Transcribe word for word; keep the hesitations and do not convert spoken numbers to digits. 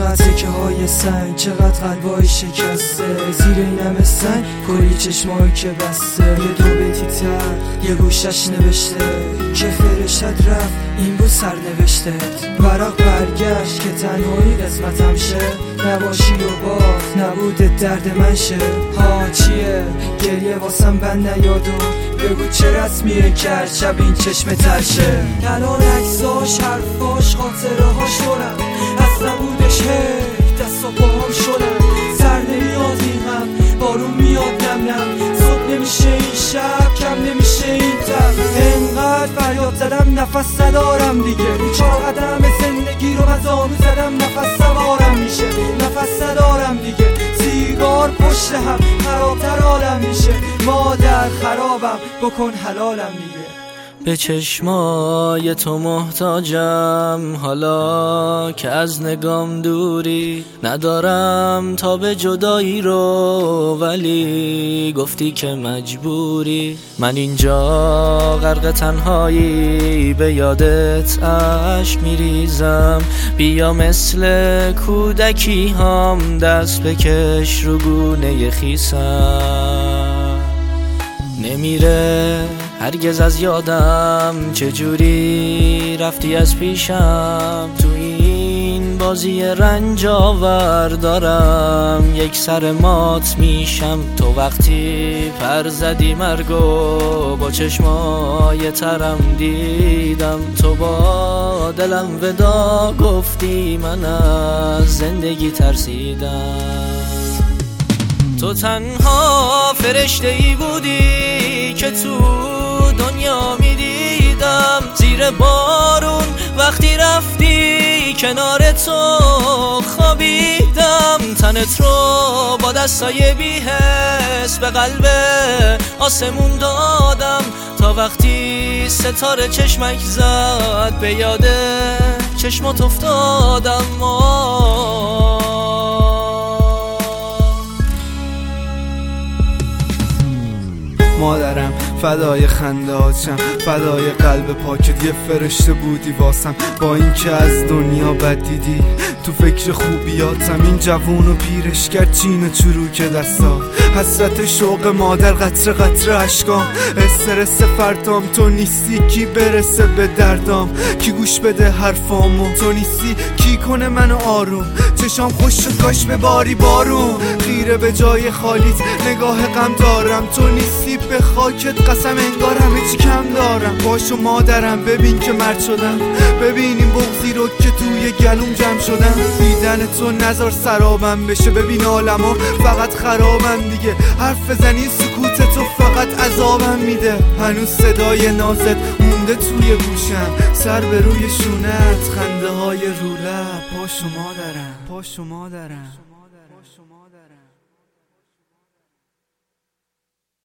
چقدر تکه های سنگ، چقدر قلبای شکسته، زیر این همه سنگ کلی چشمایی که بسته. یه دو بیتی تر یه گوشش نوشته که فرشت رفت این بود سر نوشته. ورق برگشت که تنهایی قسمتم شه، نباشی و باز نبودت درد من شه. ها چیه گریه واسم بند نیادو، بگو چه رسمیه کرد شب این چشم ترشه. الان عکساش حرفاش خاطره هاش دارم، اصلا بودش هی دست و پاهم شدم. سر نمیاد این هم بارون میاد نم نم، صبح نمیشه این شب کم نمیشه این تب. انقدر فریاد زدم نفس ندارم دیگه، چهار قدم زندگی رو از آنو زدم نفس سوارم میشه. نفس ندارم دیگه، سیگار پشت هم خرابتر عالم میشه. مادر خرابم بکن حلالم دیگه. به چشمای تو محتاجم حالا که از نگام دوری، ندارم تا به جدایی رو ولی گفتی که مجبوری. من اینجا غرق تنهایی به یادت عشق میریزم، بیا مثل کودکی هم دست بکش رو گونه خیسم. نمیره هرگز از یادم چجوری رفتی از پیشم، تو این بازی رنج آور دارم یک سر مات میشم. تو وقتی پر زدی مرگو با چشمای ترم دیدم، تو با دلم ودا گفتی من از زندگی ترسیدم. تو تنها فرشته ای بودی که تو دنیا میدیدم، زیر بارون وقتی رفتی کنار تو خوابیدم. تنت رو با دستای بی‌حس به قلب آسمون دادم، تا وقتی ستاره چشمک زد به یاد چشمات افتادم. مادرم فدای خندهاتم، فدای قلب پاکت، یه فرشته بودی واسم. با این که از دنیا بد دیدی تو فکر خوبیاتم، این جوون و پیرش کرد چین و چروک دستا. حسرت شوق مادر قطره قطره اشکام، استرس فرتام. تو نیستی کی برسه به دردام، کی گوش بده حرفامو. تو نیستی کی کنه منو آروم، چشام خوش شد کاش به باری بارون. خیره به جای خالیت نگاه غم دارم، تو نیستی به خاکت قسم انگار همه چی کم دارم. باشو مادرم ببین که مرد شدم، ببین این بغضی رو که توی گلوم جمع شدم. دیدن تو نظر سرابم بشه، ببین عالمو فقط خرابم دیگه. حرف بزنی سکوت تو فقط عذابم میده. هنوز صدای نازت مونده توی گوشم، سر به روی شونت، خنده های رو لب. پاشو مادرم، پاشو مادرم.